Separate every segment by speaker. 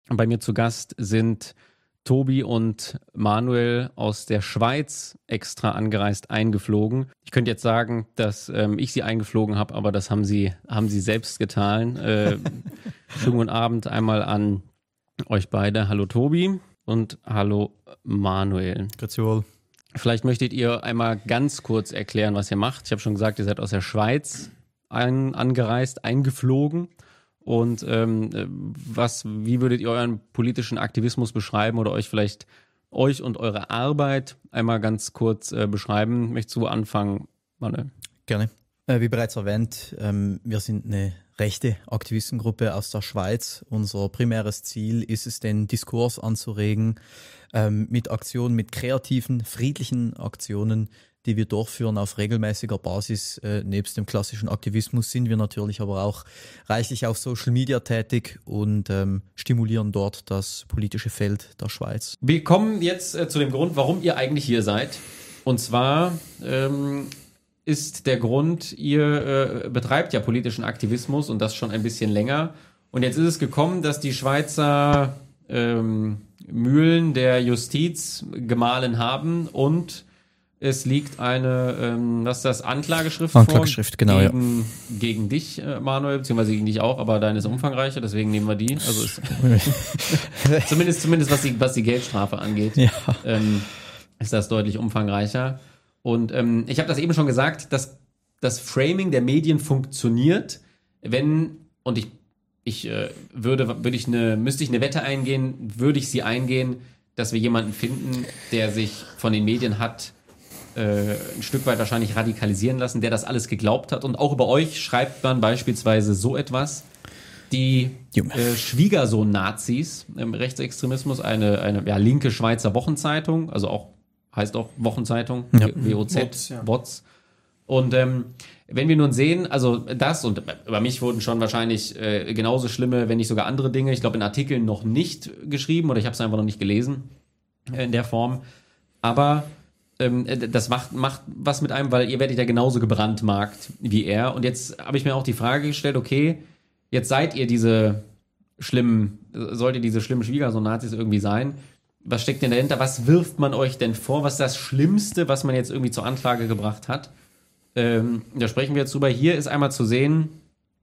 Speaker 1: Bei mir zu Gast sind Tobi und Manuel aus der Schweiz extra angereist, eingeflogen. Ich könnte jetzt sagen, dass ich sie eingeflogen habe, aber das haben sie selbst getan. Schönen guten Abend einmal an euch beide. Hallo Tobi und hallo Manuel.
Speaker 2: Grüezi wohl.
Speaker 1: Vielleicht möchtet ihr einmal ganz kurz erklären, was ihr macht. Ich habe schon gesagt, ihr seid aus der Schweiz angereist, eingeflogen. Und wie würdet ihr euren politischen Aktivismus beschreiben oder euch und eure Arbeit einmal ganz kurz beschreiben? Möchtest du anfangen, Manuel?
Speaker 2: Gerne. Wie bereits erwähnt, wir sind eine rechte Aktivistengruppe aus der Schweiz. Unser primäres Ziel ist es, den Diskurs anzuregen mit Aktionen, mit kreativen, friedlichen Aktionen, die wir durchführen auf regelmäßiger Basis. Nebst dem klassischen Aktivismus sind wir natürlich aber auch reichlich auf Social Media tätig und stimulieren dort das politische Feld der Schweiz.
Speaker 1: Wir kommen jetzt zu dem Grund, warum ihr eigentlich hier seid. Und zwar ist der Grund, ihr betreibt ja politischen Aktivismus und das schon ein bisschen länger. Und jetzt ist es gekommen, dass die Schweizer Mühlen der Justiz gemahlen haben und es liegt eine, was ist das, Anklageschrift
Speaker 2: Anklageschrift,
Speaker 1: vor,
Speaker 2: genau,
Speaker 1: gegen dich, Manuel, beziehungsweise gegen dich auch, aber deine ist umfangreicher, deswegen nehmen wir die. Also ist, zumindest was die Geldstrafe angeht, ist das deutlich umfangreicher. Und ich habe das eben schon gesagt, dass das Framing der Medien funktioniert, wenn, und müsste ich eine Wette eingehen, würde ich sie eingehen, dass wir jemanden finden, der sich von den Medien hat ein Stück weit wahrscheinlich radikalisieren lassen, der das alles geglaubt hat. Und auch über euch schreibt man beispielsweise so etwas. Die Schwiegersohn-Nazis im Rechtsextremismus, eine linke Schweizer Wochenzeitung, also heißt auch Wochenzeitung, WOZ, WOZ. Und wenn wir nun sehen, also das, und über mich wurden schon wahrscheinlich genauso schlimme, wenn nicht sogar andere Dinge, ich glaube in Artikeln noch nicht geschrieben oder ich habe es einfach noch nicht gelesen in der Form, aber das macht was mit einem, weil ihr werdet ja genauso gebrandmarkt wie er. Und jetzt habe ich mir auch die Frage gestellt, okay, jetzt sollt ihr diese schlimmen Schwiegersohn-Nazis irgendwie sein. Was steckt denn dahinter? Was wirft man euch denn vor? Was ist das Schlimmste, was man jetzt irgendwie zur Anklage gebracht hat? Da sprechen wir jetzt drüber. Hier ist einmal zu sehen,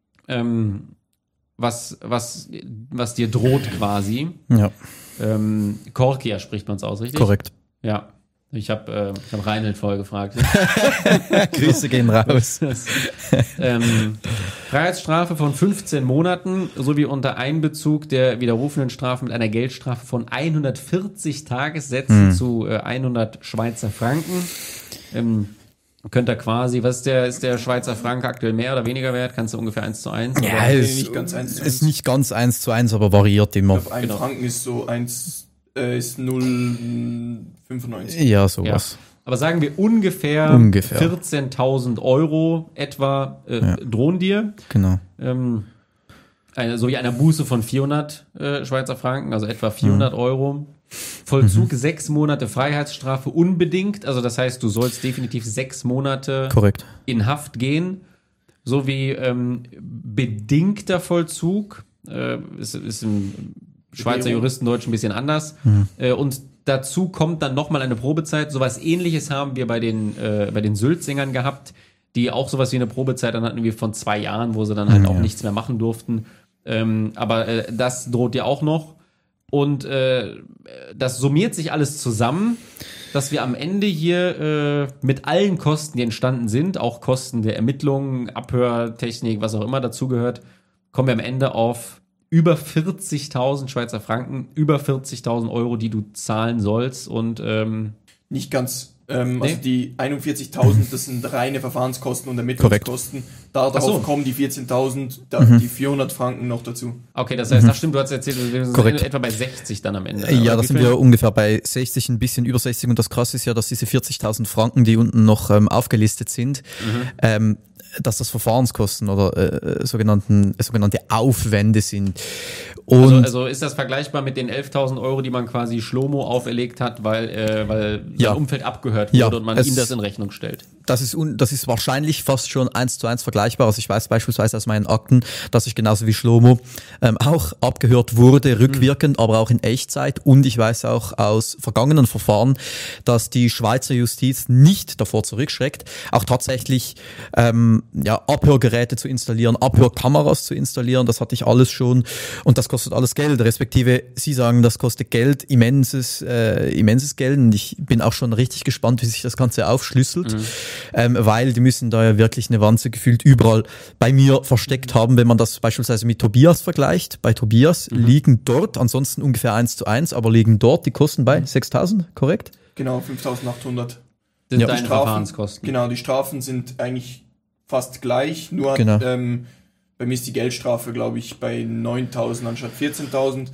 Speaker 1: was dir droht quasi.
Speaker 2: Ja.
Speaker 1: Korkia spricht man es aus, richtig?
Speaker 2: Korrekt.
Speaker 1: Ja. Ich hab Reinhold vorher gefragt.
Speaker 2: Grüße gehen raus.
Speaker 1: Freiheitsstrafe von 15 Monaten sowie unter Einbezug der widerrufenen Strafe mit einer Geldstrafe von 140 Tagessätzen zu 100 Schweizer Franken. Könnt ihr quasi, ist der Schweizer Franken aktuell mehr oder weniger wert? Kannst du ungefähr 1:1?
Speaker 2: Ja, ist nicht ganz 1:1, aber variiert immer.
Speaker 3: Ich glaube, ein Franken ist so 0,95.
Speaker 2: Ja, sowas.
Speaker 1: Ja. Aber sagen wir ungefähr. 14.000 Euro etwa drohen dir.
Speaker 2: Genau.
Speaker 1: Sowie einer Buße von 400 Schweizer Franken, also etwa 400 Euro. Vollzug 6 Monate Freiheitsstrafe unbedingt. Also das heißt, du sollst definitiv 6 Monate in Haft gehen. Sowie bedingter Vollzug. Ist im Schweizer Juristendeutsch ein bisschen anders. Und dazu kommt dann nochmal eine Probezeit. Sowas Ähnliches haben wir bei den Syltsingern gehabt, die auch sowas wie eine Probezeit dann hatten wir von 2 Jahren, wo sie dann halt auch nichts mehr machen durften. Aber das droht ja auch noch. Und das summiert sich alles zusammen, dass wir am Ende hier mit allen Kosten, die entstanden sind, auch Kosten der Ermittlungen, Abhörtechnik, was auch immer dazugehört, kommen wir am Ende auf über 40.000 Schweizer Franken, über 40.000 Euro, die du zahlen sollst. Und
Speaker 3: nicht ganz. Also die 41.000, das sind reine Verfahrenskosten und Ermittlungskosten. Darauf kommen die 14.000, die 400 Franken noch dazu.
Speaker 1: Okay, das heißt, das stimmt, du hast erzählt, wir sind etwa bei 60 dann am Ende.
Speaker 2: Ja, da sind wir ungefähr bei 60, ein bisschen über 60. Und das Krasse ist ja, dass diese 40.000 Franken, die unten noch aufgelistet sind, dass das Verfahrenskosten oder sogenannte Aufwände sind. Und
Speaker 1: also ist das vergleichbar mit den 11.000 Euro, die man quasi Schlomo auferlegt hat, weil sein Umfeld abgehört wurde und man ihm das in Rechnung stellt?
Speaker 2: Das ist wahrscheinlich fast schon 1:1 vergleichbar. Also ich weiß beispielsweise aus meinen Akten, dass ich genauso wie Shlomo auch abgehört wurde, rückwirkend, aber auch in Echtzeit. Und ich weiß auch aus vergangenen Verfahren, dass die Schweizer Justiz nicht davor zurückschreckt, auch tatsächlich Abhörgeräte zu installieren, Abhörkameras zu installieren. Das hatte ich alles schon und das kostet alles Geld. Respektive Sie sagen, das kostet Geld, immenses Geld. Und ich bin auch schon richtig gespannt, wie sich das Ganze aufschlüsselt, weil die müssen da ja wirklich eine Wanze gefühlt überall bei mir versteckt haben. Wenn man das beispielsweise mit Tobias vergleicht, bei Tobias liegen dort, ansonsten ungefähr 1:1, aber liegen dort die Kosten bei 6.000, korrekt?
Speaker 3: Genau, 5.800.
Speaker 1: Das sind deine Verfahrenskosten.
Speaker 3: Genau, die Strafen sind eigentlich fast gleich, nur
Speaker 2: Genau.
Speaker 3: bei mir ist die Geldstrafe, glaube ich, bei 9.000 anstatt 14.000.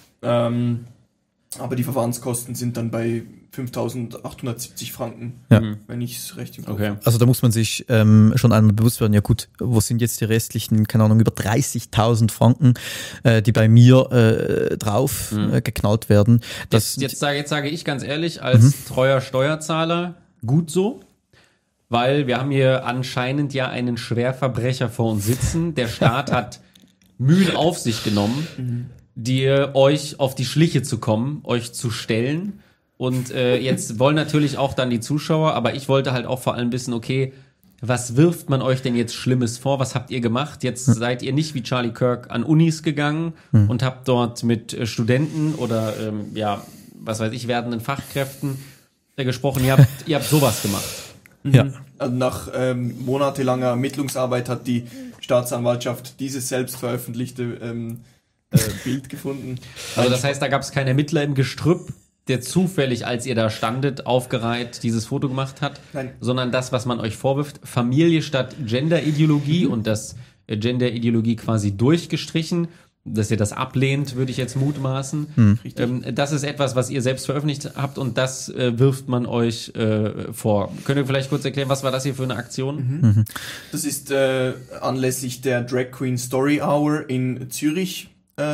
Speaker 3: Aber die Verfahrenskosten sind dann bei 5.870 Franken, wenn ich es recht im Kopf habe.
Speaker 2: Also da muss man sich schon einmal bewusst werden, ja gut, wo sind jetzt die restlichen, keine Ahnung, über 30.000 Franken, die bei mir drauf geknallt werden.
Speaker 1: Jetzt sage ich ganz ehrlich, als treuer Steuerzahler, gut so. Weil wir haben hier anscheinend ja einen Schwerverbrecher vor uns sitzen. Der Staat hat Mühen auf sich genommen, euch auf die Schliche zu kommen, euch zu stellen. Und jetzt wollen natürlich auch dann die Zuschauer, aber ich wollte halt auch vor allem wissen, okay, was wirft man euch denn jetzt Schlimmes vor? Was habt ihr gemacht? Jetzt seid ihr nicht wie Charlie Kirk an Unis gegangen und habt dort mit Studenten oder was weiß ich, werdenden Fachkräften gesprochen. Ihr habt sowas gemacht.
Speaker 2: Ja.
Speaker 3: Also nach monatelanger Ermittlungsarbeit hat die Staatsanwaltschaft dieses selbst veröffentlichte Bild gefunden.
Speaker 1: Also das heißt, da gab es keinen Ermittler im Gestrüpp, der zufällig, als ihr da standet, aufgereiht dieses Foto gemacht hat,
Speaker 3: Nein.
Speaker 1: sondern das, was man euch vorwirft, Familie statt Gender-Ideologie und das Gender-Ideologie quasi durchgestrichen, dass ihr das ablehnt, würde ich jetzt mutmaßen. Das ist etwas, was ihr selbst veröffentlicht habt und das wirft man euch vor. Könnt ihr vielleicht kurz erklären, was war das hier für eine Aktion?
Speaker 3: Das ist anlässlich der Drag Queen Story Hour in Zürich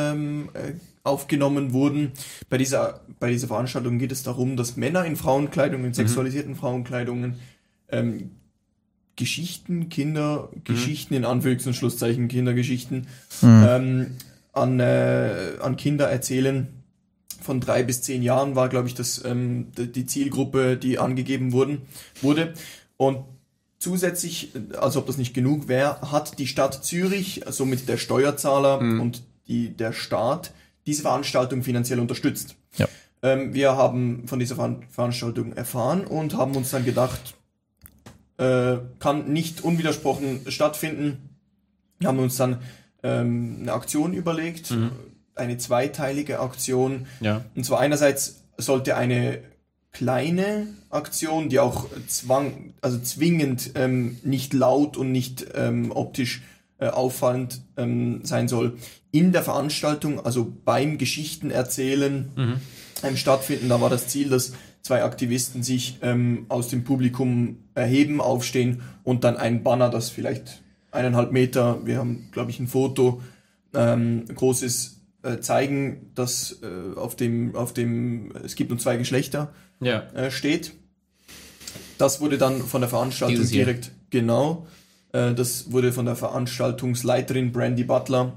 Speaker 3: aufgenommen wurden. Bei dieser Veranstaltung geht es darum, dass Männer in Frauenkleidung, in sexualisierten Frauenkleidungen Geschichten in Anführungs- und Schlusszeichen, Kindergeschichten an Kinder erzählen. Von 3 bis 10 Jahren war, glaube ich, die Zielgruppe, die angegeben wurde. Und zusätzlich, als ob das nicht genug wäre, hat die Stadt Zürich, somit der Steuerzahler und der Staat, diese Veranstaltung finanziell unterstützt.
Speaker 2: Ja.
Speaker 3: Wir haben von dieser Veranstaltung erfahren und haben uns dann gedacht, kann nicht unwidersprochen stattfinden. Wir haben uns dann eine Aktion überlegt, eine zweiteilige Aktion.
Speaker 1: Ja.
Speaker 3: Und zwar einerseits sollte eine kleine Aktion, die auch zwingend nicht laut und nicht optisch auffallend sein soll, in der Veranstaltung, also beim Geschichtenerzählen stattfinden. Da war das Ziel, dass 2 Aktivisten sich aus dem Publikum erheben, aufstehen und dann ein Banner, das vielleicht 1,5 Meter, wir haben, glaube ich, ein Foto, großes zeigen, dass auf dem es gibt nur 2 Geschlechter steht. Das wurde dann von der Veranstaltung direkt, genau, das wurde von der Veranstaltungsleiterin Brandy Butler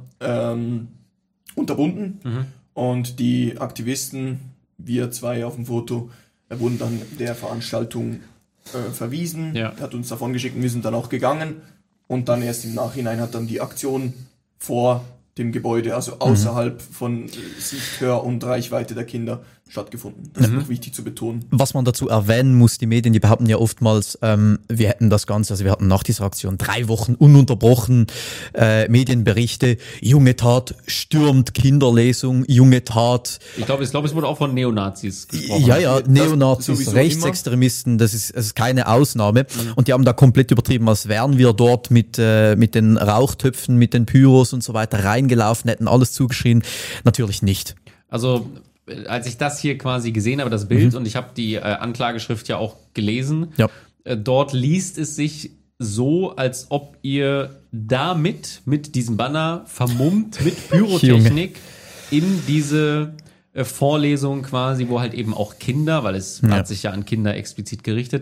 Speaker 3: unterbunden und die Aktivisten, wir 2 auf dem Foto, wurden dann der Veranstaltung verwiesen, hat uns davon geschickt und wir sind dann auch gegangen und dann erst im Nachhinein hat dann die Aktion vor dem Gebäude, also außerhalb von Sicht, Hör- und Reichweite der Kinder stattgefunden. Das ist noch wichtig zu betonen.
Speaker 2: Was man dazu erwähnen muss, die Medien, die behaupten ja oftmals, wir hätten das Ganze, also wir hatten nach dieser Aktion 3 Wochen ununterbrochen Medienberichte, junge Tat stürmt Kinderlesung, junge Tat.
Speaker 1: Ich glaube, es wurde auch von Neonazis gesprochen.
Speaker 2: Ja, Neonazis, Rechtsextremisten, das ist keine Ausnahme. Und die haben da komplett übertrieben, als wären wir dort mit den Rauchtöpfen, mit den Pyros und so weiter reingelaufen, hätten alles zugeschrien. Natürlich nicht.
Speaker 1: Also als ich das hier quasi gesehen habe, das Bild, und ich habe die Anklageschrift ja auch gelesen, dort liest es sich so, als ob ihr mit diesem Banner vermummt, mit Pyrotechnik in diese Vorlesung quasi, wo halt eben auch Kinder, weil es hat sich ja an Kinder explizit gerichtet,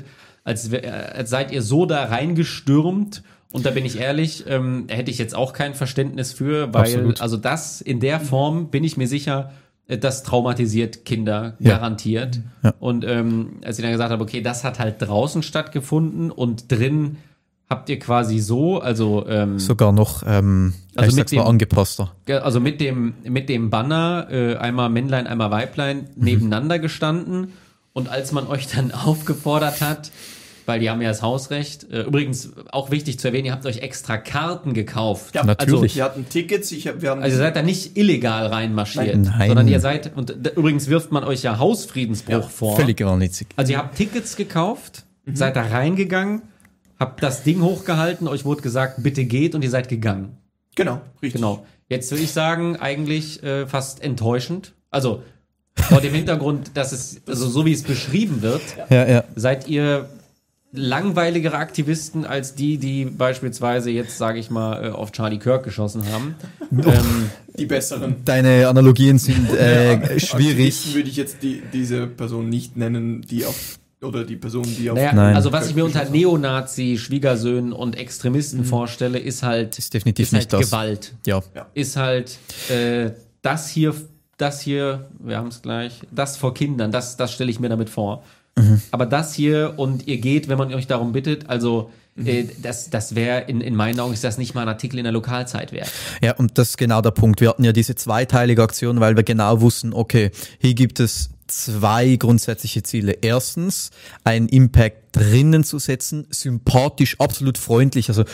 Speaker 1: als seid ihr so da reingestürmt. Und da bin ich ehrlich, hätte ich jetzt auch kein Verständnis für, weil
Speaker 2: Absolut.
Speaker 1: also das in der Form, bin ich mir sicher, das traumatisiert Kinder garantiert.
Speaker 2: Ja.
Speaker 1: Und als ich dann gesagt habe, okay, das hat halt draußen stattgefunden und drin habt ihr quasi so, also
Speaker 2: Sogar noch,
Speaker 1: Also
Speaker 2: ich
Speaker 1: mit
Speaker 2: sag's mal,
Speaker 1: dem-
Speaker 2: angepasster.
Speaker 1: also mit dem Banner, einmal Männlein, einmal Weiblein, nebeneinander gestanden. Und als man euch dann aufgefordert hat, weil die haben ja das Hausrecht, übrigens auch wichtig zu erwähnen, ihr habt euch extra Karten gekauft.
Speaker 3: Ja,
Speaker 2: natürlich.
Speaker 3: Wir hatten Tickets, wir haben
Speaker 1: Also ihr seid da nicht illegal reinmarschiert,
Speaker 2: Nein.
Speaker 1: sondern ihr seid, und übrigens wirft man euch ja Hausfriedensbruch vor.
Speaker 2: Völlig wahnwitzig.
Speaker 1: Also ihr habt Tickets gekauft, seid da reingegangen, habt das Ding hochgehalten, euch wurde gesagt, bitte geht, und ihr seid gegangen.
Speaker 3: genau, richtig.
Speaker 1: Genau. Jetzt würde ich sagen, eigentlich fast enttäuschend. Also vor dem Hintergrund, dass es, also so wie es beschrieben wird,
Speaker 2: Ja.
Speaker 1: seid ihr langweiligere Aktivisten als die beispielsweise jetzt, sage ich mal, auf Charlie Kirk geschossen haben.
Speaker 3: Die besseren.
Speaker 2: Deine Analogien sind
Speaker 3: Aktivisten
Speaker 2: schwierig.
Speaker 3: würde ich jetzt diese Person nicht nennen, die auf die Person, die auf.
Speaker 1: Naja,
Speaker 2: Nein.
Speaker 1: also was ich mir unter Neonazi, Schwiegersöhnen und Extremisten vorstelle, ist halt,
Speaker 2: Ist definitiv nicht das.
Speaker 1: Gewalt.
Speaker 2: Ja.
Speaker 1: Ist halt das hier, wir haben es gleich, das vor Kindern, das stelle ich mir damit vor. Aber das hier, und ihr geht, wenn man euch darum bittet, also das wäre, in meinen Augen ist das nicht mal ein Artikel in der Lokalzeit wert.
Speaker 2: Ja, und das ist genau der Punkt. Wir hatten ja diese zweiteilige Aktion, weil wir genau wussten, okay, hier gibt es zwei grundsätzliche Ziele. Erstens, einen Impact drinnen zu setzen, sympathisch, absolut freundlich. Also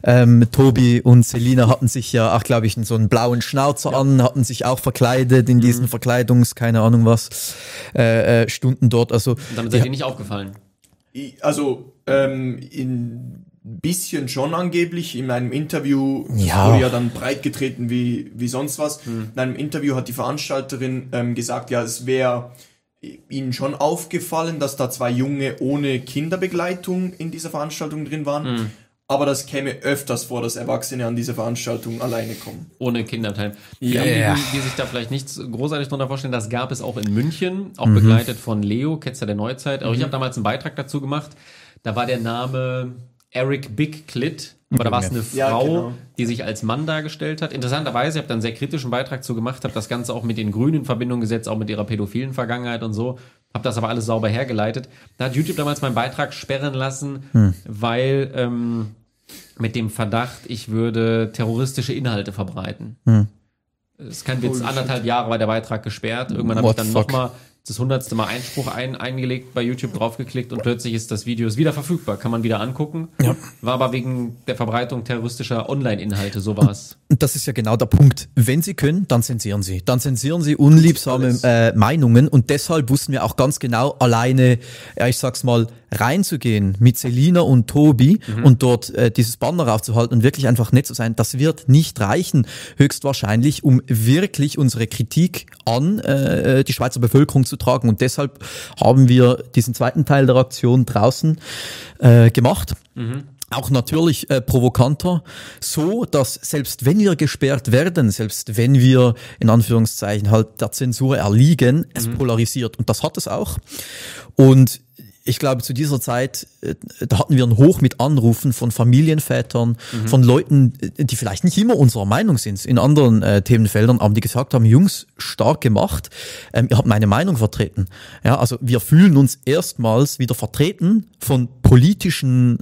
Speaker 2: Tobi und Selina hatten sich ja auch, glaube ich, so einen blauen Schnauzer an, hatten sich auch verkleidet in diesen keine Ahnung was, Stunden dort. Also
Speaker 1: Und damit seid ihr nicht aufgefallen.
Speaker 3: Also, in bisschen schon angeblich. In einem Interview
Speaker 2: Ja.
Speaker 3: wurde ja dann breit getreten wie sonst was. In einem Interview hat die Veranstalterin gesagt, ja, es wäre ihnen schon aufgefallen, dass da zwei Junge ohne Kinderbegleitung in dieser Veranstaltung drin waren. Aber das käme öfters vor, dass Erwachsene an diese Veranstaltung alleine kommen.
Speaker 1: Ohne Kinderteil.
Speaker 2: Yeah.
Speaker 1: Die sich da vielleicht nichts großartig drunter vorstellen, das gab es auch in München, auch begleitet von Leo, Ketzer der Neuzeit. Aber ich habe damals einen Beitrag dazu gemacht. Da war der Name Eric Big Clit, aber da war es eine Frau,
Speaker 3: Ja, genau.
Speaker 1: die sich als Mann dargestellt hat. Interessanterweise, ich habe da einen sehr kritischen Beitrag zu gemacht, habe das Ganze auch mit den Grünen in Verbindung gesetzt, auch mit ihrer pädophilen Vergangenheit und so, habe das aber alles sauber hergeleitet. Da hat YouTube damals meinen Beitrag sperren lassen, weil mit dem Verdacht, ich würde terroristische Inhalte verbreiten. Das ist kein Witz, 1,5 Jahre war der Beitrag gesperrt. Irgendwann habe ich
Speaker 2: What
Speaker 1: dann
Speaker 2: the fuck?
Speaker 1: nochmal das 100. Mal Einspruch eingelegt, bei YouTube draufgeklickt und plötzlich ist das Video wieder verfügbar, kann man wieder angucken.
Speaker 2: Ja.
Speaker 1: War aber wegen der Verbreitung terroristischer Online-Inhalte, so war's.
Speaker 2: Und das ist ja genau der Punkt. Wenn Sie können, dann zensieren Sie. Dann zensieren Sie unliebsame Meinungen. Und deshalb wussten wir auch ganz genau, alleine, ja, ich sag's mal, reinzugehen mit Selina und Tobi und dort dieses Banner aufzuhalten und wirklich einfach nett zu sein, das wird nicht reichen, höchstwahrscheinlich, um wirklich unsere Kritik an die Schweizer Bevölkerung zu tragen. Und deshalb haben wir diesen zweiten Teil der Aktion draußen gemacht. Auch natürlich provokanter, so dass selbst wenn wir gesperrt werden, selbst wenn wir in Anführungszeichen halt der Zensur erliegen, es polarisiert. Und das hat es auch. Und ich glaube, zu dieser Zeit, da hatten wir einen Hoch mit Anrufen von Familienvätern, von Leuten, die vielleicht nicht immer unserer Meinung sind, in anderen Themenfeldern, aber die gesagt haben, Jungs, stark gemacht, ihr habt meine Meinung vertreten. Ja, also wir fühlen uns erstmals wieder vertreten von politisch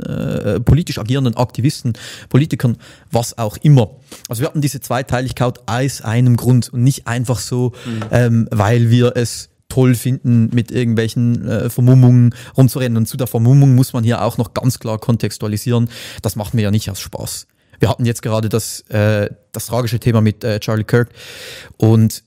Speaker 2: agierenden Aktivisten, Politikern, was auch immer. Also wir hatten diese Zweiteiligkeit aus einem Grund und nicht einfach so, weil wir es toll finden, mit irgendwelchen Vermummungen rumzurennen. Und zu der Vermummung muss man hier auch noch ganz klar kontextualisieren. Das machen wir ja nicht aus Spaß. Wir hatten jetzt gerade das tragische Thema mit Charlie Kirk. Und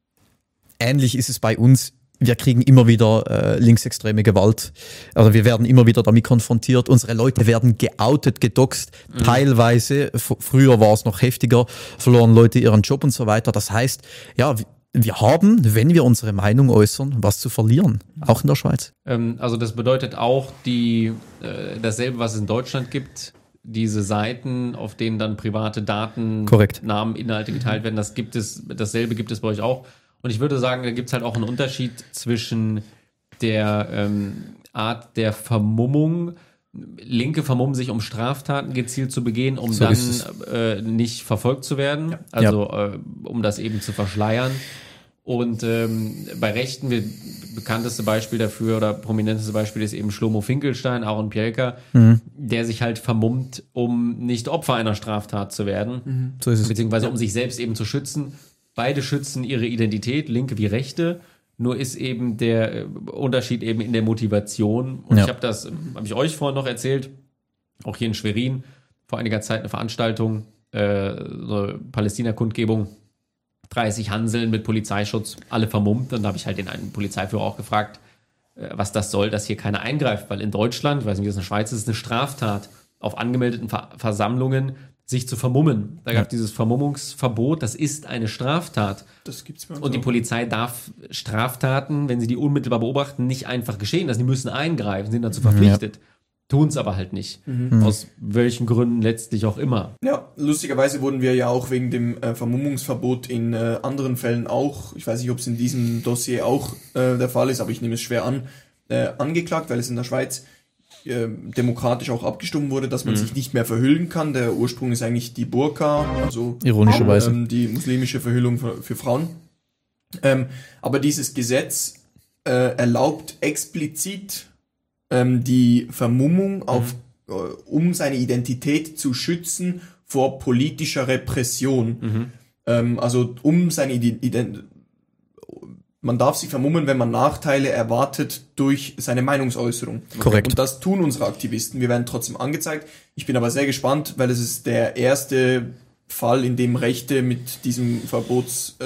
Speaker 2: ähnlich ist es bei uns. Wir kriegen immer wieder linksextreme Gewalt. Also wir werden immer wieder damit konfrontiert. Unsere Leute werden geoutet, gedoxt. Teilweise, früher war es noch heftiger, verloren Leute ihren Job und so weiter. Das heißt, ja, wir haben, wenn wir unsere Meinung äußern, was zu verlieren, auch in der Schweiz.
Speaker 1: Also das bedeutet auch dasselbe, was es in Deutschland gibt, diese Seiten, auf denen dann private Daten,
Speaker 2: Korrekt.
Speaker 1: Namen, Inhalte geteilt werden, dasselbe gibt es bei euch auch. Und ich würde sagen, da gibt es halt auch einen Unterschied zwischen der Art der Vermummung. Linke vermummen sich, um Straftaten gezielt zu begehen, um
Speaker 2: So
Speaker 1: dann nicht verfolgt zu werden, um das eben zu verschleiern. Und bei Rechten, bekannteste Beispiel dafür oder prominenteste Beispiel ist eben Shlomo Finkelstein, Aaron Pielka, der sich halt vermummt, um nicht Opfer einer Straftat zu werden,
Speaker 2: So ist es.
Speaker 1: beziehungsweise um sich selbst eben zu schützen. Beide schützen ihre Identität, Linke wie Rechte. Nur ist eben der Unterschied eben in der Motivation. Und ich habe ich euch vorhin noch erzählt, auch hier in Schwerin, vor einiger Zeit eine Veranstaltung, so eine Palästina-Kundgebung, 30 Hanseln mit Polizeischutz, alle vermummt. Und da habe ich halt den einen Polizeiführer auch gefragt, was das soll, dass hier keiner eingreift. Weil in Deutschland, ich weiß nicht, wie das in der Schweiz ist, eine Straftat, auf angemeldeten Versammlungen sich zu vermummen. Da gab es dieses Vermummungsverbot, das ist eine Straftat.
Speaker 3: Das gibt's bei uns
Speaker 1: Und die
Speaker 3: auch.
Speaker 1: Polizei darf Straftaten, wenn sie die unmittelbar beobachten, nicht einfach geschehen lassen. Die müssen eingreifen, sind dazu verpflichtet. Tun es aber halt nicht. Aus welchen Gründen letztlich auch immer.
Speaker 3: Ja, lustigerweise wurden wir ja auch wegen dem Vermummungsverbot in anderen Fällen auch, ich weiß nicht, ob es in diesem Dossier auch der Fall ist, aber ich nehme es schwer an, angeklagt, weil es in der Schweiz demokratisch auch abgestimmt wurde, dass man sich nicht mehr verhüllen kann. Der Ursprung ist eigentlich die Burka, also
Speaker 2: Ironischerweise.
Speaker 3: Die muslimische Verhüllung für Frauen. Aber dieses Gesetz erlaubt explizit die Vermummung um seine Identität zu schützen vor politischer Repression. Also um seine Identität. Man darf sich vermummen, wenn man Nachteile erwartet durch seine Meinungsäußerung.
Speaker 2: Korrekt.
Speaker 3: Und das tun unsere Aktivisten. Wir werden trotzdem angezeigt. Ich bin aber sehr gespannt, weil es ist der erste Fall, in dem Rechte mit diesem Verbot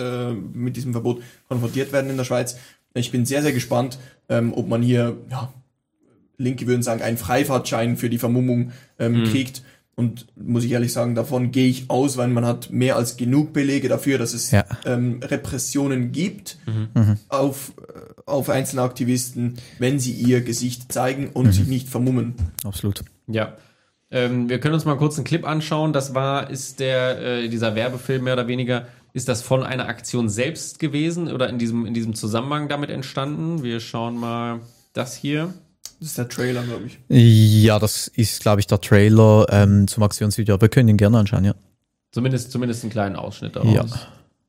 Speaker 3: konfrontiert werden in der Schweiz. Ich bin sehr, sehr gespannt, ob man hier, Linke würden sagen, einen Freifahrtschein für die Vermummung kriegt. Und muss ich ehrlich sagen, davon gehe ich aus, weil man hat mehr als genug Belege dafür, dass es Repressionen gibt auf einzelne Aktivisten, wenn sie ihr Gesicht zeigen und sich nicht vermummen.
Speaker 2: Absolut.
Speaker 1: Ja. Wir können uns mal kurz einen Clip anschauen. Ist dieser Werbefilm mehr oder weniger, ist das von einer Aktion selbst gewesen oder in diesem Zusammenhang damit entstanden? Wir schauen mal das hier.
Speaker 3: Das ist der Trailer, glaube ich.
Speaker 2: Ja, das ist, glaube ich, der Trailer zum Aktionsvideo. Wir können ihn gerne anschauen, ja.
Speaker 1: Zumindest einen kleinen Ausschnitt daraus.
Speaker 2: Ja.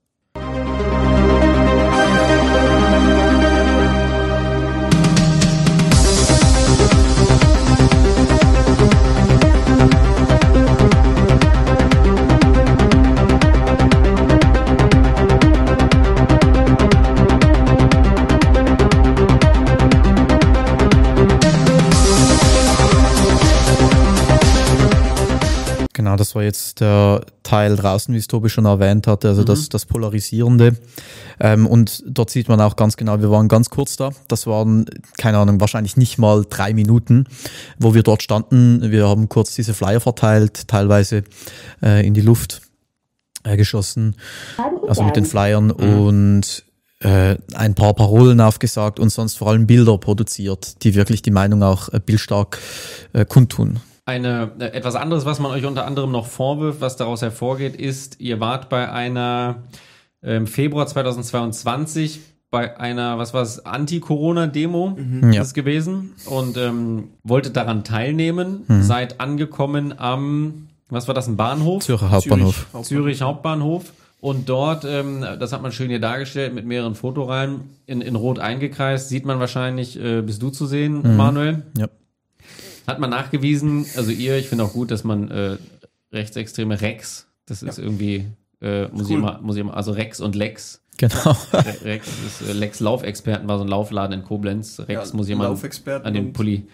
Speaker 2: Genau, das war jetzt der Teil draußen, wie es Tobi schon erwähnt hatte, also das Polarisierende. Und dort sieht man auch ganz genau, wir waren ganz kurz da. Das waren, keine Ahnung, wahrscheinlich nicht mal 3 Minuten, wo wir dort standen. Wir haben kurz diese Flyer verteilt, teilweise in die Luft geschossen, also mit den Flyern und ein paar Parolen aufgesagt und sonst vor allem Bilder produziert, die wirklich die Meinung auch bildstark kundtun.
Speaker 1: Etwas anderes, was man euch unter anderem noch vorwirft, was daraus hervorgeht, ist, ihr wart bei einer Februar 2022 bei einer, Anti-Corona-Demo ist gewesen und wolltet daran teilnehmen, seid angekommen am, ein Bahnhof?
Speaker 2: Zürcher Hauptbahnhof.
Speaker 1: Zürich Hauptbahnhof. Und dort, das hat man schön hier dargestellt mit mehreren Fotoreihen, in Rot eingekreist, sieht man wahrscheinlich, bist du zu sehen, Manuel?
Speaker 2: Ja.
Speaker 1: Hat man nachgewiesen, also ich finde auch gut, dass man rechtsextreme Rex, das ist irgendwie, muss ich immer, also Rex und Lex.
Speaker 2: Genau.
Speaker 1: Rex ist Lex Laufexperten, war so ein Laufladen in Koblenz. Rex muss jemand an den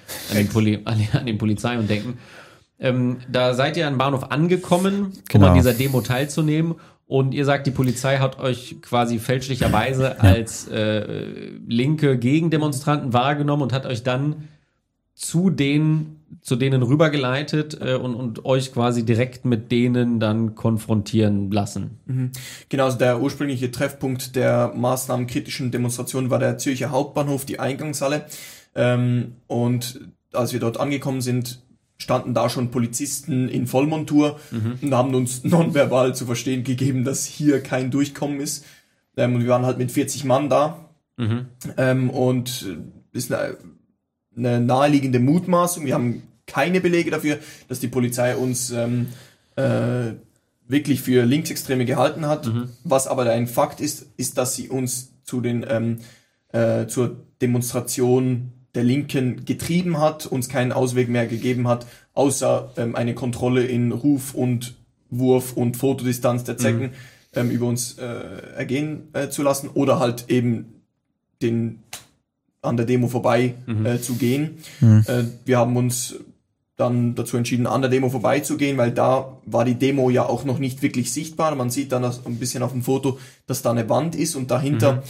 Speaker 1: Polizei und denken. Da seid ihr an den Bahnhof angekommen, um an dieser Demo teilzunehmen. Und ihr sagt, die Polizei hat euch quasi fälschlicherweise als linke Gegendemonstranten wahrgenommen und hat euch dann zu denen rübergeleitet und euch quasi direkt mit denen dann konfrontieren lassen.
Speaker 3: Genau, also der ursprüngliche Treffpunkt der maßnahmenkritischen Demonstration war der Zürcher Hauptbahnhof, die Eingangshalle. Und als wir dort angekommen sind, standen da schon Polizisten in Vollmontur und haben uns nonverbal zu verstehen gegeben, dass hier kein Durchkommen ist. Und wir waren halt mit 40 Mann da. Und eine naheliegende Mutmaßung. Wir haben keine Belege dafür, dass die Polizei uns wirklich für Linksextreme gehalten hat. Was aber ein Fakt ist, dass sie uns zur Demonstration der Linken getrieben hat, uns keinen Ausweg mehr gegeben hat, außer eine Kontrolle in Ruf und Wurf und Fotodistanz der Zecken über uns ergehen zu lassen oder halt eben an der Demo vorbei zu gehen. Wir haben uns dann dazu entschieden, an der Demo vorbeizugehen, weil da war die Demo ja auch noch nicht wirklich sichtbar. Man sieht dann ein bisschen auf dem Foto, dass da eine Wand ist und dahinter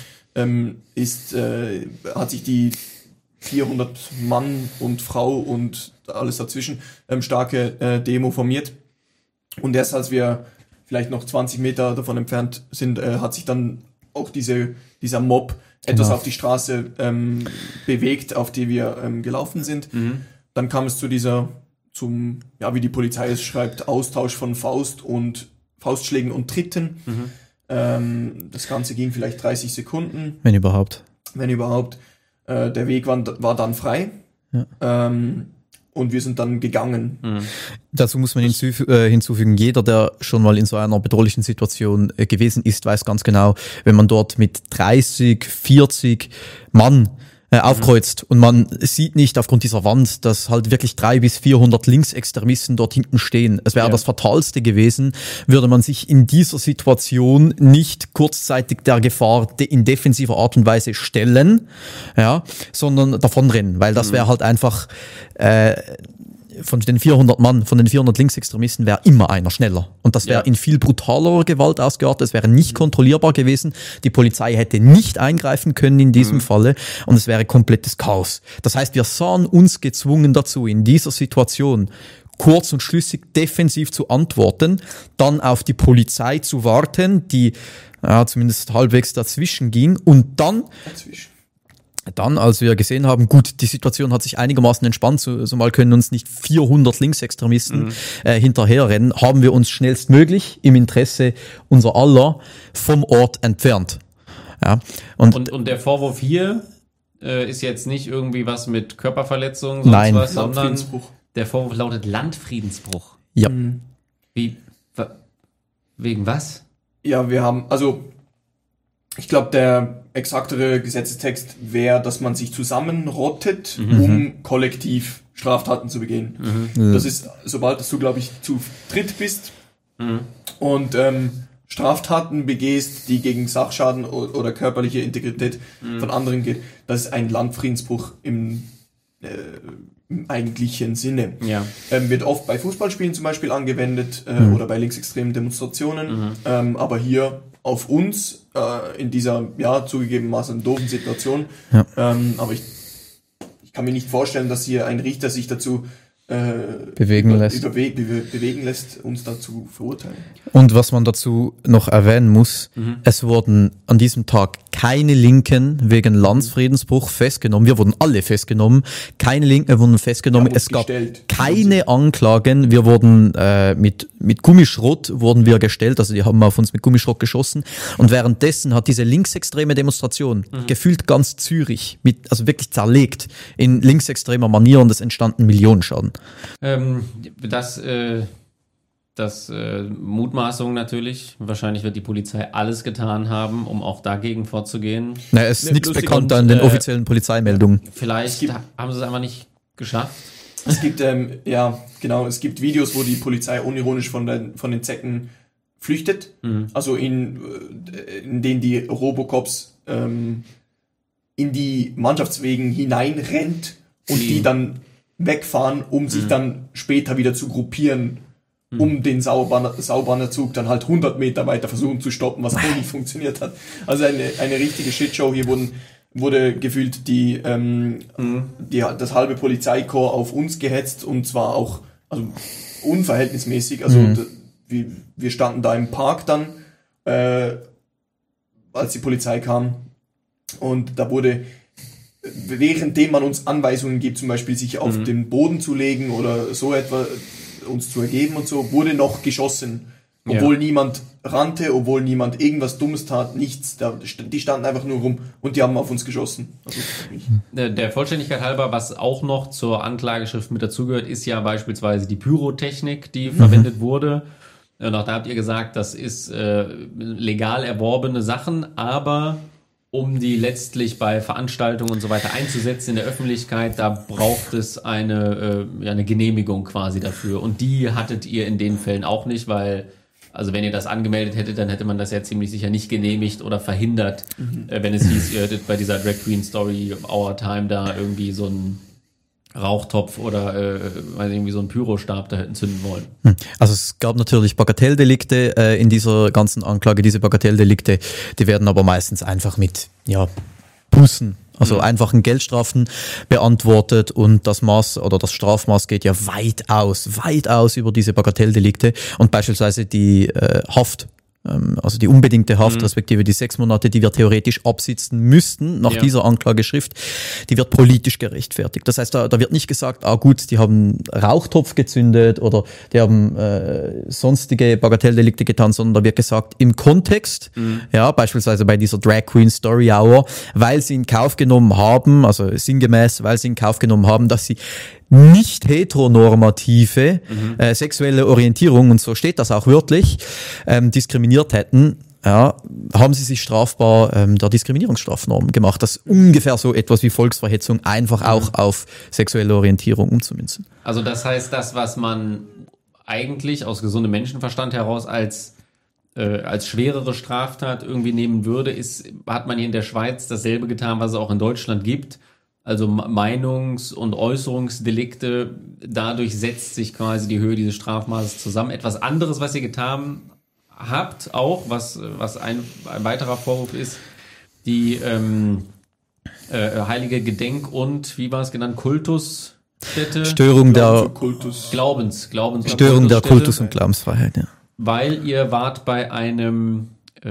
Speaker 3: hat sich die 400 Mann und Frau und alles dazwischen starke Demo formiert. Und erst als wir vielleicht noch 20 Meter davon entfernt sind, hat sich dann auch dieser Mob etwas auf die Straße bewegt, auf die wir gelaufen sind. Dann kam es wie die Polizei es schreibt, Austausch von Faustschlägen und Tritten. Das Ganze ging vielleicht 30 Sekunden.
Speaker 2: Wenn überhaupt.
Speaker 3: Der Weg war dann frei. Ja. Und wir sind dann gegangen.
Speaker 2: Dazu muss man hinzufügen, jeder, der schon mal in so einer bedrohlichen Situation gewesen ist, weiß ganz genau, wenn man dort mit 30, 40 Mann aufkreuzt und man sieht nicht aufgrund dieser Wand, dass halt wirklich 300 bis 400 Linksextremisten dort hinten stehen. Es wäre das Fatalste gewesen, würde man sich in dieser Situation nicht kurzzeitig der Gefahr in defensiver Art und Weise stellen, sondern davonrennen, weil das wäre halt einfach von den 400 Mann, von den 400 Linksextremisten wäre immer einer schneller. Und das wäre in viel brutalerer Gewalt ausgeartet. Es wäre nicht kontrollierbar gewesen. Die Polizei hätte nicht eingreifen können in diesem Falle. Und es wäre komplettes Chaos. Das heißt, wir sahen uns gezwungen dazu, in dieser Situation kurz und schlüssig defensiv zu antworten, dann auf die Polizei zu warten, die zumindest halbwegs dazwischen ging und dann, als wir gesehen haben, gut, die Situation hat sich einigermaßen entspannt, zumal können uns nicht 400 Linksextremisten hinterherrennen, haben wir uns schnellstmöglich im Interesse unser aller vom Ort entfernt. Ja,
Speaker 1: und der Vorwurf hier ist jetzt nicht irgendwie was mit Körperverletzung,
Speaker 2: Nein.
Speaker 1: Sondern der Vorwurf lautet Landfriedensbruch.
Speaker 2: Ja.
Speaker 1: Wegen was?
Speaker 3: Ja, ich glaube, der exaktere Gesetzestext wäre, dass man sich zusammenrottet, um kollektiv Straftaten zu begehen. Das ist, sobald du, glaube ich, zu dritt bist und Straftaten begehst, die gegen Sachschaden oder körperliche Integrität von anderen geht, das ist ein Landfriedensbruch im eigentlichen Sinne.
Speaker 1: Ja.
Speaker 3: Wird oft bei Fußballspielen zum Beispiel angewendet oder bei linksextremen Demonstrationen, aber hier auf uns in dieser zugegebenermaßen doofen Situation. Ja. Aber ich kann mir nicht vorstellen, dass hier ein Richter sich dazu bewegen lässt, uns dazu verurteilen.
Speaker 2: Und was man dazu noch erwähnen muss, es wurden an diesem Tag keine Linken wegen Landfriedensbruch festgenommen. Wir wurden alle festgenommen. Keine Linken wurden festgenommen. Es gab keine Anklagen. Wir wurden mit Gummischrott wurden wir gestellt. Also die haben auf uns mit Gummischrott geschossen. Und währenddessen hat diese linksextreme Demonstration gefühlt ganz Zürich wirklich zerlegt in linksextremer Manier und es entstanden Millionenschaden.
Speaker 1: Das Mutmaßung natürlich. Wahrscheinlich wird die Polizei alles getan haben, um auch dagegen vorzugehen.
Speaker 2: Es ist nichts bekannt an den offiziellen Polizeimeldungen.
Speaker 1: Vielleicht haben sie es einfach nicht geschafft.
Speaker 3: Es gibt, es gibt Videos, wo die Polizei unironisch von den Zecken flüchtet. Also in denen die Robocops in die Mannschaftswegen hineinrennt und die dann wegfahren, um sich dann später wieder zu gruppieren, um den Saubannerzug dann halt 100 Meter weiter versuchen zu stoppen, was auch nicht funktioniert hat. Also eine richtige Shitshow. Hier wurde gefühlt das halbe Polizeikorps auf uns gehetzt und zwar auch unverhältnismäßig. Also wir standen da im Park dann, als die Polizei kam und da wurde, währenddem man uns Anweisungen gibt, zum Beispiel sich auf den Boden zu legen oder so etwa uns zu ergeben und so, wurde noch geschossen Obwohl niemand rannte, obwohl niemand irgendwas Dummes tat, nichts. Die standen einfach nur rum und die haben auf uns geschossen. Also
Speaker 1: der Vollständigkeit halber, was auch noch zur Anklageschrift mit dazugehört, ist ja beispielsweise die Pyrotechnik, die verwendet wurde. Und auch da habt ihr gesagt, das ist legal erworbene Sachen, aber um die letztlich bei Veranstaltungen und so weiter einzusetzen in der Öffentlichkeit, da braucht es eine Genehmigung quasi dafür. Und die hattet ihr in den Fällen auch nicht, weil, also wenn ihr das angemeldet hättet, dann hätte man das ja ziemlich sicher nicht genehmigt oder verhindert, wenn es hieß, ihr hättet bei dieser Drag Queen Story Our Time da irgendwie so einen Rauchtopf oder irgendwie so einen Pyrostab da hätten zünden wollen.
Speaker 2: Also es gab natürlich Bagatelldelikte in dieser ganzen Anklage. Diese Bagatelldelikte, die werden aber meistens einfach mit Bußen, also einfachen Geldstrafen beantwortet, und das Maß oder das Strafmaß geht ja weit aus über diese Bagatelldelikte, und beispielsweise die Haft, also die unbedingte Haft, respektive die 6 Monate, die wir theoretisch absitzen müssten nach dieser Anklageschrift, die wird politisch gerechtfertigt. Das heißt, da wird nicht gesagt, gut, die haben Rauchtopf gezündet oder die haben sonstige Bagatelldelikte getan, sondern da wird gesagt, im Kontext, beispielsweise bei dieser Drag Queen Story Hour, weil sie in Kauf genommen haben, also sinngemäß, weil sie in Kauf genommen haben, dass sie nicht heteronormative sexuelle Orientierung, und so steht das auch wörtlich, diskriminiert hätten, haben sie sich strafbar der Diskriminierungsstrafnorm gemacht. Das ist ungefähr so etwas wie Volksverhetzung, einfach auch auf sexuelle Orientierung umzumünzen.
Speaker 1: Also das heißt, das, was man eigentlich aus gesundem Menschenverstand heraus als schwerere Straftat irgendwie nehmen würde, hat man hier in der Schweiz dasselbe getan, was es auch in Deutschland gibt. Also Meinungs- und Äußerungsdelikte, dadurch setzt sich quasi die Höhe dieses Strafmaßes zusammen. Etwas anderes, was ihr getan habt, auch, was ein weiterer Vorwurf ist, die heilige Gedenk- und, wie war es genannt, Kultusstätte?
Speaker 2: Störung der
Speaker 1: Glaubens-
Speaker 2: Störung der Kultus- und Glaubensfreiheit, ja.
Speaker 1: Weil ihr wart bei einem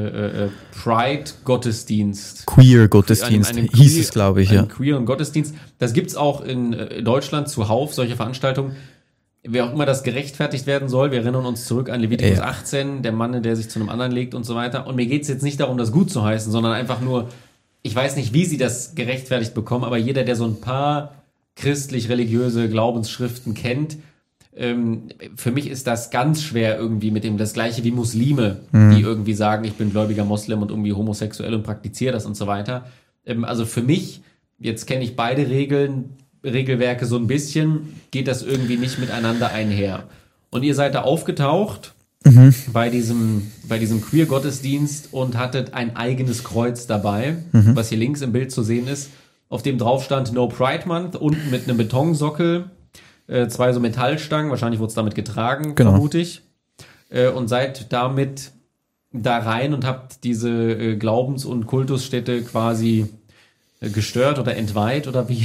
Speaker 1: Pride-Gottesdienst.
Speaker 2: Queer-Gottesdienst hieß es, glaube ich, ja.
Speaker 1: Queeren Gottesdienst. Das gibt's auch in Deutschland zuhauf, solche Veranstaltungen. Wer auch immer das gerechtfertigt werden soll, wir erinnern uns zurück an Leviticus 18, der Mann, der sich zu einem anderen legt und so weiter. Und mir geht's jetzt nicht darum, das gut zu heißen, sondern einfach nur, ich weiß nicht, wie sie das gerechtfertigt bekommen, aber jeder, der so ein paar christlich-religiöse Glaubensschriften kennt, für mich ist das ganz schwer irgendwie mit dem, das gleiche wie Muslime, die irgendwie sagen, ich bin gläubiger Moslem und irgendwie homosexuell und praktiziere das und so weiter. Also für mich, jetzt kenne ich beide Regelwerke so ein bisschen, geht das irgendwie nicht miteinander einher. Und ihr seid da aufgetaucht bei diesem Queer-Gottesdienst und hattet ein eigenes Kreuz dabei, was hier links im Bild zu sehen ist, auf dem drauf stand No Pride Month, unten mit einem Betonsockel, 2 so Metallstangen, wahrscheinlich wurde es damit getragen, vermute ich. Und seid damit da rein und habt diese Glaubens- und Kultusstätte quasi gestört oder entweiht, oder wie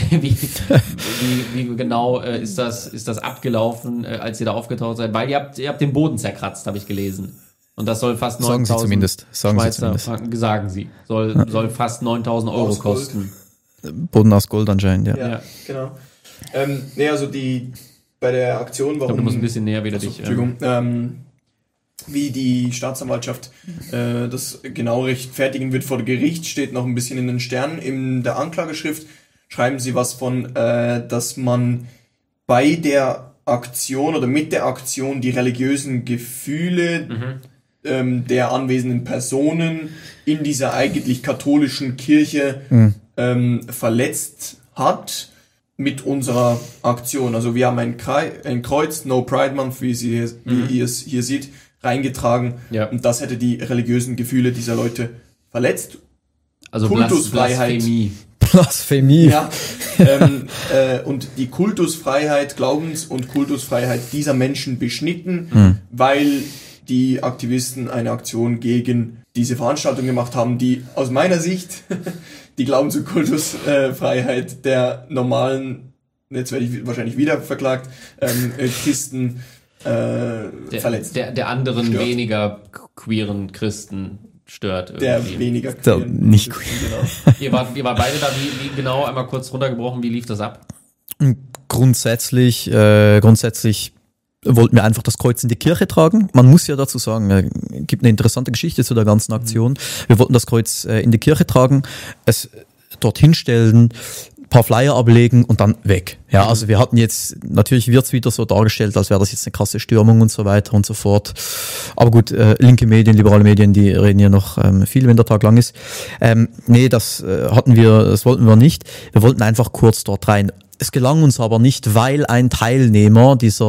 Speaker 1: genau ist das abgelaufen, als ihr da aufgetaucht seid? Weil ihr habt den Boden zerkratzt, habe ich gelesen. Und das soll fast 9.000 Schweizer Franken, sagen sie, soll fast 9.000 Euro kosten.
Speaker 2: Boden aus Gold anscheinend,
Speaker 3: ja. Genau. Also bei der Aktion, warum...
Speaker 1: Ich glaube, du musst ein bisschen näher wieder dich...
Speaker 3: wie die Staatsanwaltschaft das genau rechtfertigen wird vor Gericht, steht noch ein bisschen in den Sternen. In der Anklageschrift schreiben sie was von, dass man bei der Aktion oder mit der Aktion die religiösen Gefühle der anwesenden Personen in dieser eigentlich katholischen Kirche verletzt hat mit unserer Aktion. Also wir haben ein Kreuz, No Pride Month, wie ihr es hier seht, reingetragen. Ja. Und das hätte die religiösen Gefühle dieser Leute verletzt.
Speaker 1: Also
Speaker 3: Kultusfreiheit.
Speaker 2: Blasphemie.
Speaker 3: Ja. Und die Kultusfreiheit, Glaubens- und Kultusfreiheit dieser Menschen beschnitten, weil die Aktivisten eine Aktion gegen diese Veranstaltung gemacht haben, die aus meiner Sicht die Glaubens- und Kultusfreiheit der normalen, jetzt werde ich wahrscheinlich wieder verklagt, Christen verletzt.
Speaker 1: Der anderen stört. Weniger queeren Christen stört irgendwie.
Speaker 3: Der weniger
Speaker 2: queeren nicht queer.
Speaker 1: Genau. ihr wart beide da, wie genau, einmal kurz runtergebrochen, wie lief das ab?
Speaker 2: Grundsätzlich wollten wir einfach das Kreuz in die Kirche tragen. Man muss ja dazu sagen, gibt eine interessante Geschichte zu der ganzen Aktion. Wir wollten das Kreuz in die Kirche tragen, es dorthin stellen, paar Flyer ablegen und dann weg. Ja, also wir hatten jetzt, natürlich wird's wieder so dargestellt, als wäre das jetzt eine krasse Stürmung und so weiter und so fort. Aber gut, linke Medien, liberale Medien, die reden ja noch viel, wenn der Tag lang ist. Nee, das wollten wir nicht. Wir wollten einfach kurz dort rein. Es gelang uns aber nicht, weil ein Teilnehmer dieses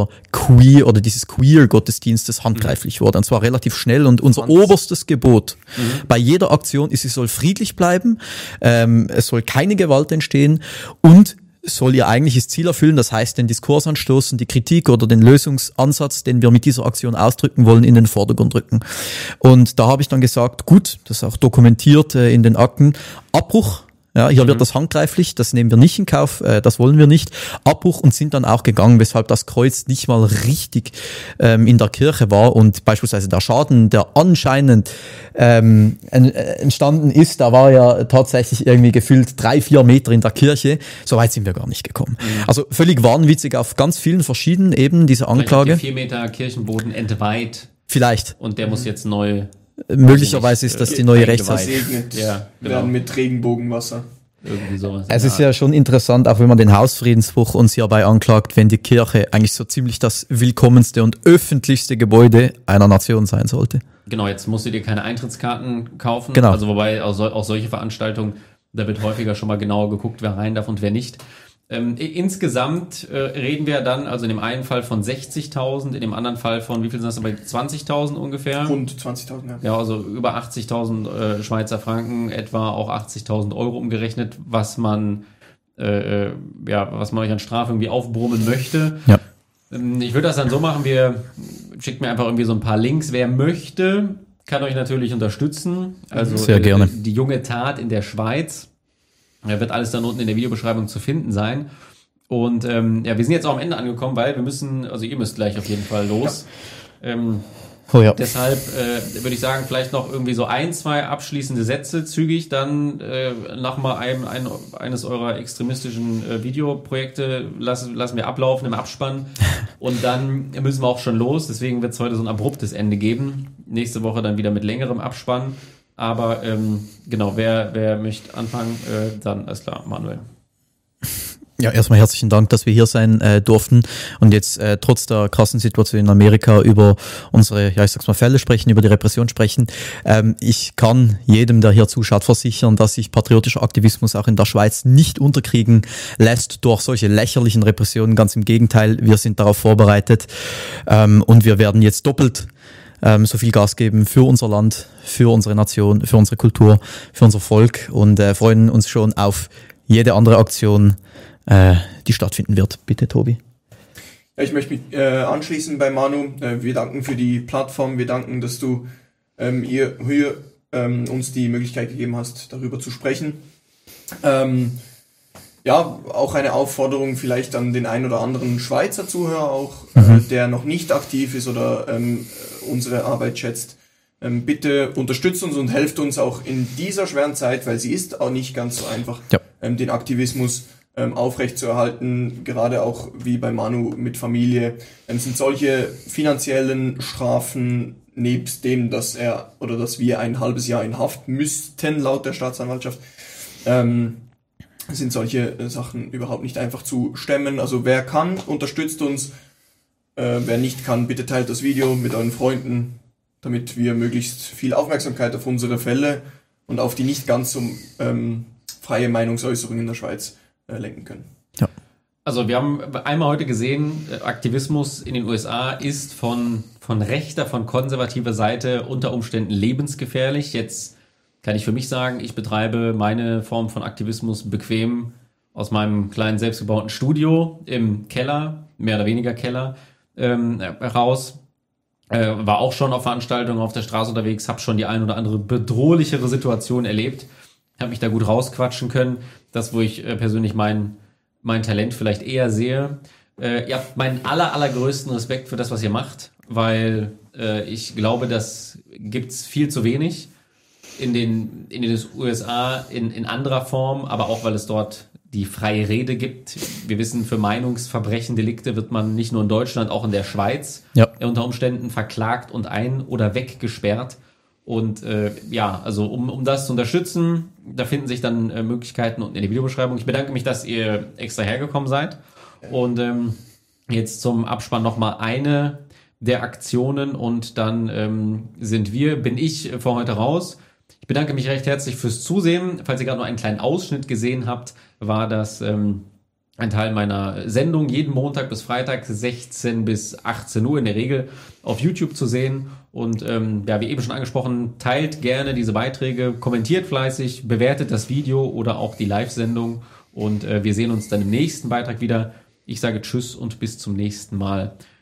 Speaker 2: Queer-Gottesdienstes handgreiflich wurde. Und zwar relativ schnell. Und unser oberstes Gebot bei jeder Aktion ist, sie soll friedlich bleiben, es soll keine Gewalt entstehen und soll ihr eigentliches Ziel erfüllen, das heißt den Diskurs anstoßen, die Kritik oder den Lösungsansatz, den wir mit dieser Aktion ausdrücken wollen, in den Vordergrund rücken. Und da habe ich dann gesagt, gut, das ist auch dokumentiert in den Akten, Abbruch. Ja, hier wird das handgreiflich, das nehmen wir nicht in Kauf, das wollen wir nicht. Abbruch und sind dann auch gegangen, weshalb das Kreuz nicht mal richtig in der Kirche war und beispielsweise der Schaden, der anscheinend entstanden ist, da war ja tatsächlich irgendwie gefühlt 3-4 Meter in der Kirche. So weit sind wir gar nicht gekommen. Also völlig wahnwitzig auf ganz vielen verschiedenen Ebenen, diese Anklage.
Speaker 1: 4 Meter Kirchenboden entweiht.
Speaker 2: Vielleicht.
Speaker 1: Und der muss jetzt neu...
Speaker 2: Möglicherweise ist das die neue Rechtssache.
Speaker 3: Ja, genau. Werden mit Regenbogenwasser.
Speaker 1: Irgendwie sowas.
Speaker 2: Es ist ja schon interessant, auch wenn man den Hausfriedensbruch uns hierbei anklagt, wenn die Kirche eigentlich so ziemlich das willkommenste und öffentlichste Gebäude einer Nation sein sollte.
Speaker 1: Genau, jetzt musst du dir keine Eintrittskarten kaufen.
Speaker 2: Genau.
Speaker 1: Also wobei auch solche Veranstaltungen, da wird häufiger schon mal genauer geguckt, wer rein darf und wer nicht. Insgesamt reden wir dann also in dem einen Fall von 60.000, in dem anderen Fall von, wie viel sind das bei 20.000 ungefähr?
Speaker 3: Rund 20.000, ja.
Speaker 1: Ja, also über 80.000 Schweizer Franken, etwa auch 80.000 Euro umgerechnet, was man euch an Strafe irgendwie aufbrummen möchte.
Speaker 2: Ja.
Speaker 1: Ich würde das dann so machen, schickt mir einfach irgendwie so ein paar Links. Wer möchte, kann euch natürlich unterstützen. Also
Speaker 2: sehr gerne.
Speaker 1: Die junge Tat in der Schweiz. Wird alles dann unten in der Videobeschreibung zu finden sein. Und wir sind jetzt auch am Ende angekommen, weil ihr müsst gleich auf jeden Fall los. Ja. Deshalb würde ich sagen, vielleicht noch irgendwie so 1-2 abschließende Sätze zügig, dann nach mal eines eurer extremistischen Videoprojekte lassen wir ablaufen im Abspann. Und dann müssen wir auch schon los. Deswegen wird es heute so ein abruptes Ende geben. Nächste Woche dann wieder mit längerem Abspann. Aber genau, wer möchte anfangen, dann ist klar, Manuel.
Speaker 2: Ja, erstmal herzlichen Dank, dass wir hier sein durften und jetzt trotz der krassen Situation in Amerika über unsere, Fälle sprechen, über die Repression sprechen. Ich kann jedem, der hier zuschaut, versichern, dass sich patriotischer Aktivismus auch in der Schweiz nicht unterkriegen lässt durch solche lächerlichen Repressionen. Ganz im Gegenteil, wir sind darauf vorbereitet und wir werden jetzt doppelt so viel Gas geben für unser Land, für unsere Nation, für unsere Kultur, für unser Volk und freuen uns schon auf jede andere Aktion, die stattfinden wird. Bitte, Tobi.
Speaker 3: Ja, ich möchte mich anschließen bei Manu. Wir danken für die Plattform. Wir danken, dass du hier uns die Möglichkeit gegeben hast, darüber zu sprechen. Ja, auch eine Aufforderung vielleicht an den einen oder anderen Schweizer Zuhörer auch, der noch nicht aktiv ist oder unsere Arbeit schätzt. Bitte unterstützt uns und helft uns auch in dieser schweren Zeit, weil sie ist auch nicht ganz so einfach, den Aktivismus aufrechtzuerhalten, gerade auch wie bei Manu mit Familie. Sind solche finanziellen Strafen nebst dem, dass wir ein halbes Jahr in Haft müssten, laut der Staatsanwaltschaft, sind solche Sachen überhaupt nicht einfach zu stemmen. Also wer kann, unterstützt uns. Wer nicht kann, bitte teilt das Video mit euren Freunden, damit wir möglichst viel Aufmerksamkeit auf unsere Fälle und auf die nicht ganz so freie Meinungsäußerung in der Schweiz lenken können.
Speaker 2: Ja.
Speaker 1: Also wir haben einmal heute gesehen, Aktivismus in den USA ist von rechter, von konservativer Seite unter Umständen lebensgefährlich. Jetzt kann ich für mich sagen, ich betreibe meine Form von Aktivismus bequem aus meinem kleinen selbstgebauten Studio im Keller, mehr oder weniger Keller, raus. War auch schon auf Veranstaltungen auf der Straße unterwegs, habe schon die ein oder andere bedrohlichere Situation erlebt, habe mich da gut rausquatschen können. Das, wo ich persönlich mein Talent vielleicht eher sehe. Ihr habt meinen allergrößten Respekt für das, was ihr macht, weil ich glaube, das gibt's viel zu wenig in den USA in anderer Form, aber auch, weil es dort die freie Rede gibt. Wir wissen, für Meinungsverbrechen-Delikte wird man nicht nur in Deutschland, auch in der Schweiz unter Umständen verklagt und ein- oder weggesperrt. Und also um das zu unterstützen, da finden sich dann Möglichkeiten unten in der Videobeschreibung. Ich bedanke mich, dass ihr extra hergekommen seid. Und jetzt zum Abspann nochmal eine der Aktionen und dann bin ich für heute raus. Ich bedanke mich recht herzlich fürs Zusehen. Falls ihr gerade nur einen kleinen Ausschnitt gesehen habt, war das ein Teil meiner Sendung, jeden Montag bis Freitag 16 bis 18 Uhr in der Regel auf YouTube zu sehen. Und wie eben schon angesprochen, teilt gerne diese Beiträge, kommentiert fleißig, bewertet das Video oder auch die Live-Sendung. Und wir sehen uns dann im nächsten Beitrag wieder. Ich sage Tschüss und bis zum nächsten Mal.